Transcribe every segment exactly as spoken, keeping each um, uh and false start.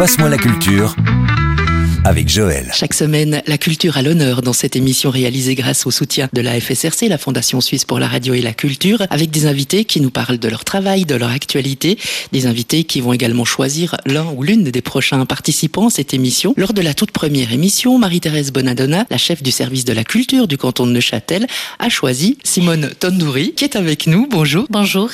Passe-moi la culture avec Joël. Chaque semaine, la culture à l'honneur dans cette émission réalisée grâce au soutien de la F S R C, la Fondation Suisse pour la Radio et la Culture, avec des invités qui nous parlent de leur travail, de leur actualité, des invités qui vont également choisir l'un ou l'une des prochains participants à cette émission. Lors de la toute première émission, Marie-Thérèse Bonadonna, la chef du service de la culture du canton de Neuchâtel, a choisi Simone Tondouri, qui est avec nous. Bonjour. Bonjour.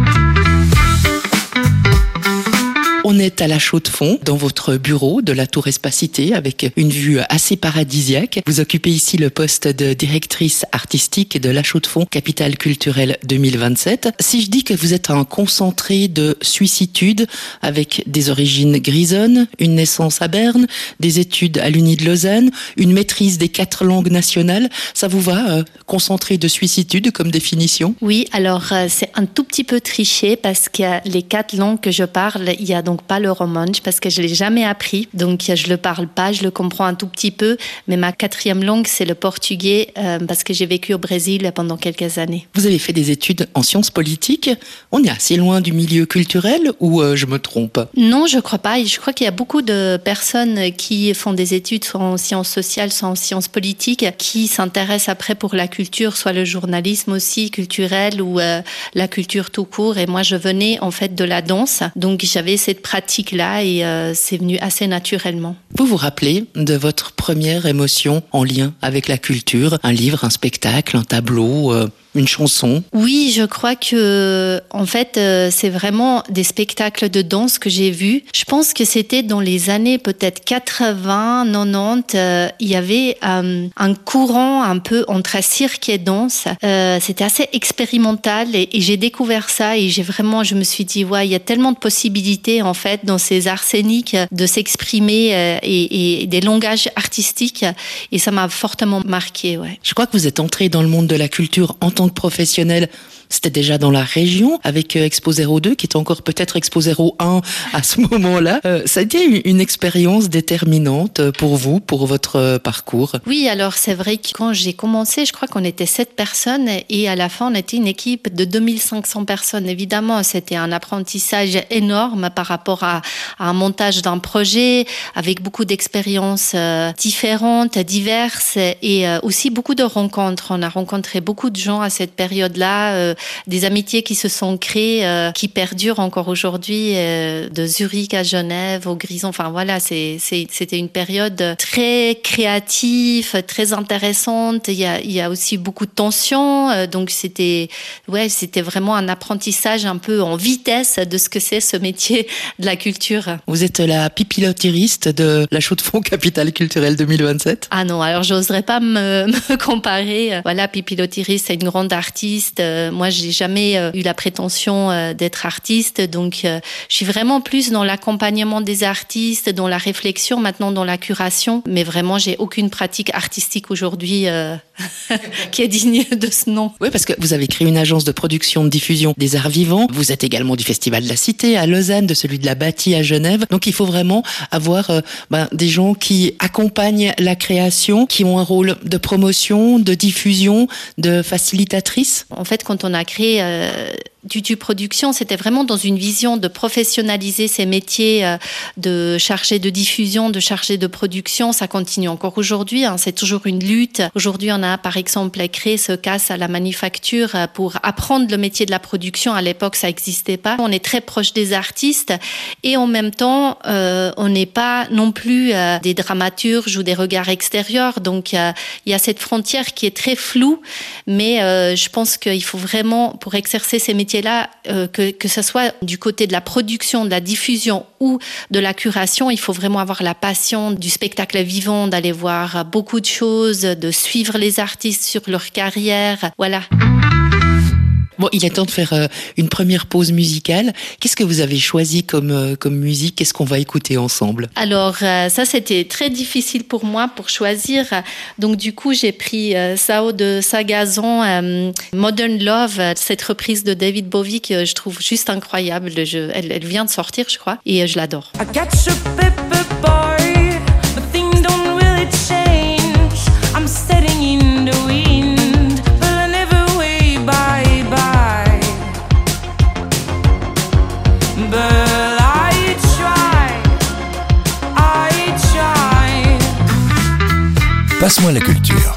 On est à la Chaux-de-Fonds, dans votre bureau de la Tour Espacité, avec une vue assez paradisiaque. Vous occupez ici le poste de directrice artistique de la Chaux-de-Fonds, capitale culturelle deux mille vingt-sept. Si je dis que vous êtes un concentré de suissitude, avec des origines grisonnes, une naissance à Berne, des études à l'Uni de Lausanne, une maîtrise des quatre langues nationales, ça vous va, euh, concentré de suissitude comme définition? Oui, alors euh, c'est un tout petit peu triché parce que les quatre langues que je parle, il y a donc pas le romanche parce que je l'ai jamais appris, donc je le parle pas, je le comprends un tout petit peu, mais ma quatrième langue c'est le portugais euh, parce que j'ai vécu au Brésil pendant quelques années. Vous avez fait des études en sciences politiques. On est assez loin du milieu culturel ou euh, je me trompe? Non, je crois pas. Je crois qu'il y a beaucoup de personnes qui font des études soit en sciences sociales, soit en sciences politiques, qui s'intéressent après pour la culture, soit le journalisme aussi culturel ou euh, la culture tout court. Et moi, je venais en fait de la danse, donc j'avais cette pratique-là et euh, c'est venu assez naturellement. Vous vous rappelez de votre première émotion en lien avec la culture? Un livre, un spectacle, un tableau, euh, une chanson? Oui, je crois que en fait, euh, c'est vraiment des spectacles de danse que j'ai vus. Je pense que c'était dans les années peut-être quatre-vingts, quatre-vingt-dix. Euh, il y avait euh, un courant un peu entre cirque et danse. Euh, c'était assez expérimental et, et j'ai découvert ça et j'ai vraiment, je me suis dit, ouais, il y a tellement de possibilités en fait dans ces arts scéniques de s'exprimer euh, et, et des langages artistiques et ça m'a fortement marqué. Ouais. Je crois que vous êtes entré dans le monde de la culture en tant que professionnel. C'était déjà dans la région avec Expo zéro deux qui est encore peut-être Expo zéro un à ce moment-là. Euh, ça a été une, une expérience déterminante pour vous, pour votre parcours? Oui, alors c'est vrai que quand j'ai commencé, je crois qu'on était sept personnes et à la fin on était une équipe de deux mille cinq cents personnes. Évidemment, c'était un apprentissage énorme par rapport à, à un montage d'un projet avec beaucoup d'expériences euh, différentes, diverses et euh, aussi beaucoup de rencontres. On a rencontré beaucoup de gens à cette période-là. Euh, des amitiés qui se sont créées, euh, qui perdurent encore aujourd'hui, euh, de Zurich à Genève, au Grison. Enfin voilà, c'est, c'est, c'était une période très créative, très intéressante. Il y a, il y a aussi beaucoup de tensions, euh, donc c'était, ouais, c'était vraiment un apprentissage un peu en vitesse de ce que c'est ce métier de la culture. Vous êtes la pipilotiriste de la Chaux-de-Fonds, capitale culturelle deux mille vingt-sept? Ah non, alors j'oserais pas me, me comparer. Voilà, pipilotiriste, c'est une grande artiste. Euh, moi, j'ai jamais euh, eu la prétention euh, d'être artiste, donc euh, je suis vraiment plus dans l'accompagnement des artistes, dans la réflexion, maintenant dans la curation, mais vraiment j'ai aucune pratique artistique aujourd'hui euh, qui est digne de ce nom. Oui, parce que vous avez créé une agence de production de diffusion des arts vivants, vous êtes également du Festival de la Cité à Lausanne, de celui de la Bâtie à Genève, donc il faut vraiment avoir euh, ben, des gens qui accompagnent la création, qui ont un rôle de promotion, de diffusion, de facilitatrice. En fait, quand on a créé euh, Tutu Production, c'était vraiment dans une vision de professionnaliser ces métiers euh, de chargé de diffusion, de chargé de production. Ça continue encore aujourd'hui, hein, c'est toujours une lutte. Aujourd'hui, on a par exemple créé ce C A S à la manufacture pour apprendre le métier de la production. À l'époque, ça n'existait pas. On est très proche des artistes et en même temps, euh, on n'est pas non plus euh, des dramaturges ou des regards extérieurs. Donc, euh, il y a cette frontière qui est très floue, mais euh, je pense qu'il faut vraiment, pour exercer ces métiers là, euh, que, que ce soit du côté de la production, de la diffusion ou de la curation, il faut vraiment avoir la passion du spectacle vivant, d'aller voir beaucoup de choses, de suivre les artistes sur leur carrière. Voilà. Bon, il est temps de faire euh, une première pause musicale. Qu'est-ce que vous avez choisi comme, euh, comme musique? Qu'est-ce qu'on va écouter ensemble? Alors, euh, ça, c'était très difficile pour moi pour choisir. Donc, du coup, j'ai pris euh, Sao de Sagazon, euh, Modern Love, cette reprise de David Bowie que je trouve juste incroyable. Je, elle, elle vient de sortir, je crois, et euh, je l'adore. I got your paper boy, but things don't really change. I'm setting in the wind, but I never way by. But I try Passe-moi la culture.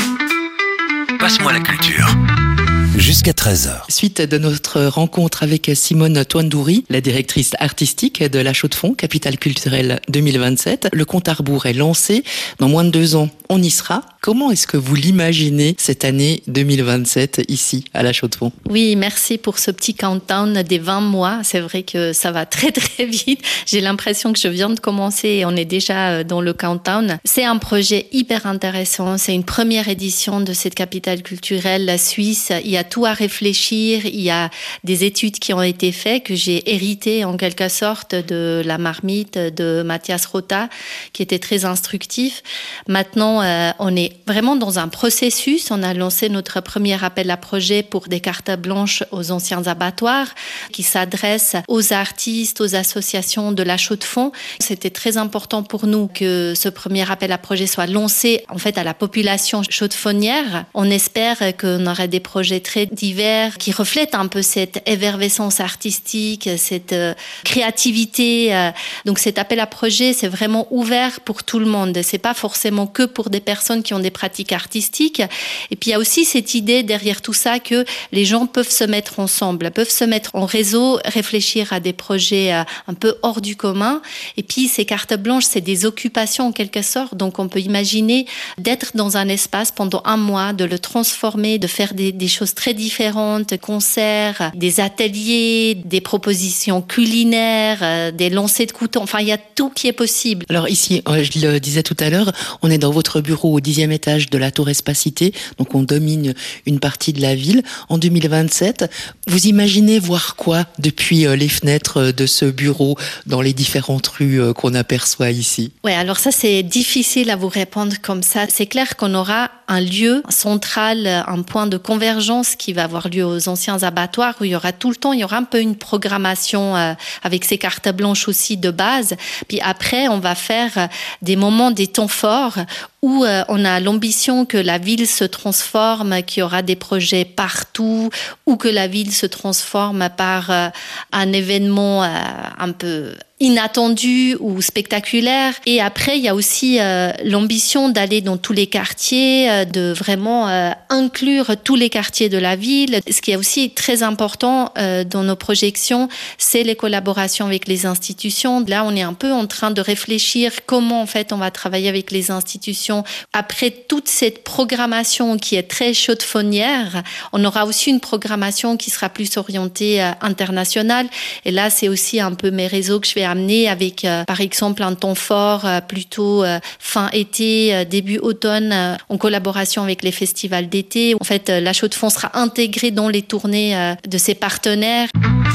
Passe-moi la culture. Jusqu'à treize heures. Suite de notre rencontre avec Simone Toindouri, la directrice artistique de La Chaux-de-Fonds, capitale culturelle deux mille vingt-sept, le compte à rebours est lancé. Dans moins de deux ans, on y sera. Comment est-ce que vous l'imaginez cette année deux mille vingt-sept ici à La Chaux-de-Fonds? Oui, merci pour ce petit countdown des vingt mois. C'est vrai que ça va très très vite. J'ai l'impression que je viens de commencer et on est déjà dans le countdown. C'est un projet hyper intéressant. C'est une première édition de cette capitale culturelle, la Suisse. Il y a tout à réfléchir. Il y a des études qui ont été faites que j'ai héritées en quelque sorte de la marmite de Mathias Rota, qui était très instructif. Maintenant, euh, on est vraiment dans un processus. On a lancé notre premier appel à projet pour des cartes blanches aux anciens abattoirs qui s'adressent aux artistes, aux associations de La Chaux-de-Fonds. C'était très important pour nous que ce premier appel à projet soit lancé en fait à la population chaux-de-fonnière. On espère qu'on aurait des projets très divers qui reflètent un peu cette effervescence artistique, cette euh, créativité. Euh. Donc cet appel à projet, c'est vraiment ouvert pour tout le monde. C'est pas forcément que pour des personnes qui ont des pratiques artistiques. Et puis il y a aussi cette idée derrière tout ça que les gens peuvent se mettre ensemble, peuvent se mettre en réseau, réfléchir à des projets euh, un peu hors du commun. Et puis ces cartes blanches, c'est des occupations en quelque sorte. Donc on peut imaginer d'être dans un espace pendant un mois, de le transformer, de faire des, des choses très différentes, concerts, des ateliers, des propositions culinaires, des lancers de couteaux. Enfin, il y a tout qui est possible. Alors ici, je le disais tout à l'heure, on est dans votre bureau au dixième étage de la Tour Espacité, donc on domine une partie de la ville. En deux mille vingt-sept, vous imaginez voir quoi depuis les fenêtres de ce bureau dans les différentes rues qu'on aperçoit ici? Ouais, alors ça c'est difficile à vous répondre comme ça. C'est clair qu'on aura un lieu central, un point de convergence qui va avoir lieu aux anciens abattoirs où il y aura tout le temps, il y aura un peu une programmation euh, avec ces cartes blanches aussi de base. Puis après, on va faire des moments, des temps forts où euh, on a l'ambition que la ville se transforme, qu'il y aura des projets partout, ou que la ville se transforme par euh, un événement euh, un peu inattendu ou spectaculaire. Et après, il y a aussi euh, l'ambition d'aller dans tous les quartiers, euh, de vraiment euh, inclure tous les quartiers de la ville. Ce qui est aussi très important euh, dans nos projections, c'est les collaborations avec les institutions. Là, on est un peu en train de réfléchir comment en fait on va travailler avec les institutions. Après toute cette programmation qui est très chaux-de-fonnière, on aura aussi une programmation qui sera plus orientée euh, internationale. Et là, c'est aussi un peu mes réseaux que je vais amener avec, euh, par exemple, un temps fort euh, plutôt euh, fin été, euh, début automne, euh, en collaboration avec les festivals d'été. En fait, euh, La Chaux-de-Fonds sera intégrée dans les tournées euh, de ses partenaires.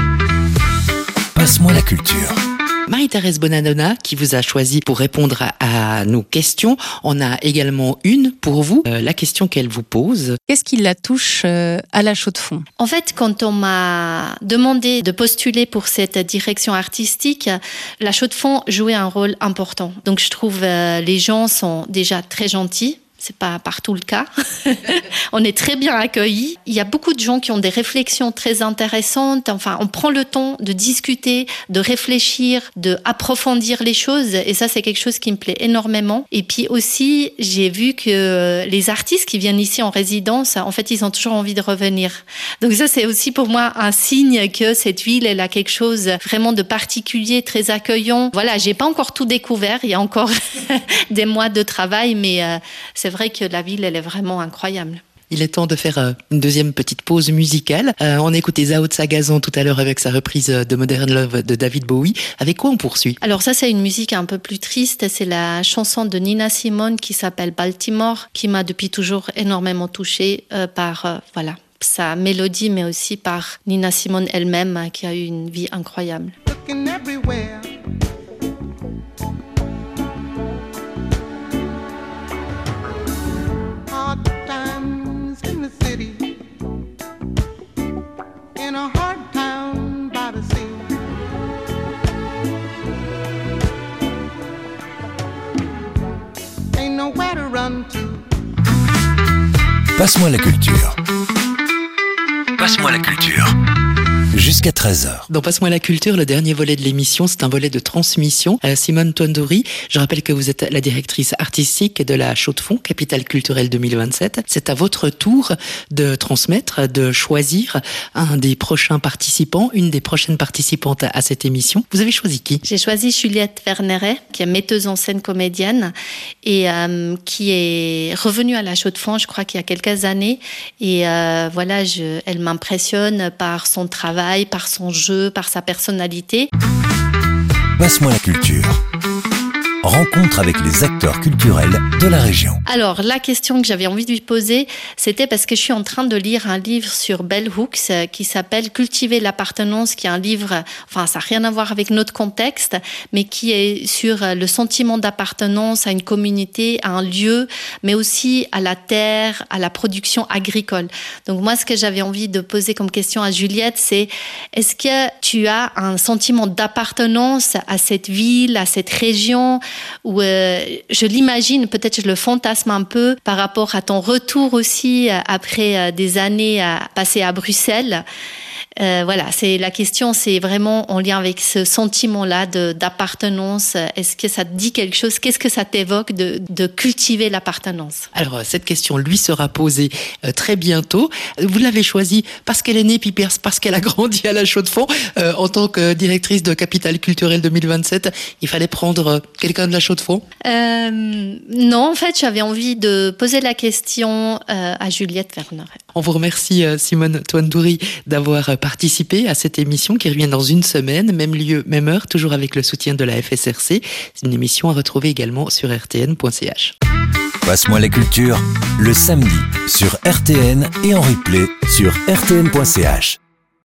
Passe-moi la culture. Marie-Thérèse Bonadonna, qui vous a choisi pour répondre à, à nos questions, en a également une pour vous. Euh, la question qu'elle vous pose. Qu'est-ce qui la touche euh, à La Chaux-de-Fonds? En fait, quand on m'a demandé de postuler pour cette direction artistique, La Chaux-de-Fonds jouait un rôle important. Donc je trouve euh, les gens sont déjà très gentils. C'est pas partout le cas. On est très bien accueillis. Il y a beaucoup de gens qui ont des réflexions très intéressantes. Enfin, on prend le temps de discuter, de réfléchir, de approfondir les choses. Et ça, c'est quelque chose qui me plaît énormément. Et puis aussi, j'ai vu que les artistes qui viennent ici en résidence, en fait, ils ont toujours envie de revenir. Donc ça, c'est aussi pour moi un signe que cette ville, elle a quelque chose vraiment de particulier, très accueillant. Voilà, j'ai pas encore tout découvert. Il y a encore des mois de travail, mais euh, c'est C'est vrai que la ville, elle est vraiment incroyable. Il est temps de faire euh, une deuxième petite pause musicale. Euh, on a écouté Zao Sagazan tout à l'heure avec sa reprise de Modern Love de David Bowie. Avec quoi on poursuit? Alors ça, c'est une musique un peu plus triste. C'est la chanson de Nina Simone qui s'appelle Baltimore, qui m'a depuis toujours énormément touchée euh, par euh, voilà, sa mélodie, mais aussi par Nina Simone elle-même, qui a eu une vie incroyable. Looking everywhere. Hard times in the city, in a hard town by the sea. Ain't nowhere to run to. Passe-moi la culture. Passe-moi la culture. Jusqu'à treize heures. Dans Passe-moi la culture, le dernier volet de l'émission, c'est un volet de transmission. Euh, Simone Toindouri, je rappelle que vous êtes la directrice artistique de la Chaux-de-Fonds, capitale culturelle deux mille vingt-sept. C'est à votre tour de transmettre, de choisir un des prochains participants, une des prochaines participantes à cette émission. Vous avez choisi qui ? J'ai choisi Juliette Verneret, qui est metteuse en scène comédienne et euh, qui est revenue à la Chaux-de-Fonds, je crois qu'il y a quelques années. Et euh, voilà, je, elle m'impressionne par son travail, par son jeu, par sa personnalité. Passe-moi la culture. Rencontre avec les acteurs culturels de la région. Alors, la question que j'avais envie de lui poser, c'était parce que je suis en train de lire un livre sur Bell Hooks euh, qui s'appelle « Cultiver l'appartenance », qui est un livre, enfin, ça n'a rien à voir avec notre contexte, mais qui est sur le sentiment d'appartenance à une communauté, à un lieu, mais aussi à la terre, à la production agricole. Donc, moi, ce que j'avais envie de poser comme question à Juliette, c'est est-ce que tu as un sentiment d'appartenance à cette ville, à cette région ? Où euh, je l'imagine, peut-être je le fantasme un peu par rapport à ton retour aussi euh, après euh, des années à passer à Bruxelles. Euh, voilà, c'est la question, c'est vraiment en lien avec ce sentiment-là de, d'appartenance. Est-ce que ça te dit quelque chose ? Qu'est-ce que ça t'évoque de, de cultiver l'appartenance ? Alors, cette question lui sera posée euh, très bientôt. Vous l'avez choisie parce qu'elle est née, puis parce qu'elle a grandi à la Chaux-de-Fonds. Euh, en tant que directrice de Capitale Culturelle deux mille vingt-sept, il fallait prendre quelqu'un de la Chaux-de-Fonds ? euh, Non, en fait, j'avais envie de poser la question euh, à Juliette Verneret. On vous remercie, euh, Simone Toindouri, d'avoir participé à cette émission qui revient dans une semaine, même lieu, même heure, toujours avec le soutien de la F S R C. C'est une émission à retrouver également sur r t n point c h. Passe-moi la culture, le samedi sur R T N et en replay sur r t n point c h.